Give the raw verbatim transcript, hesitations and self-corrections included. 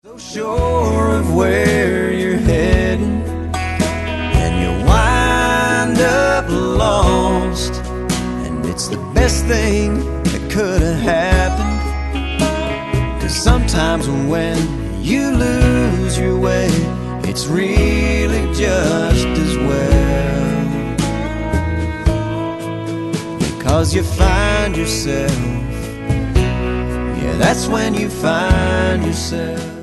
So sure of where you're heading, and you wind up lost, and it's the best thing that could have happened. 'Cause sometimes when you lose your way, it's really just as well, because you find yourself. Yeah, that's when you find yourself.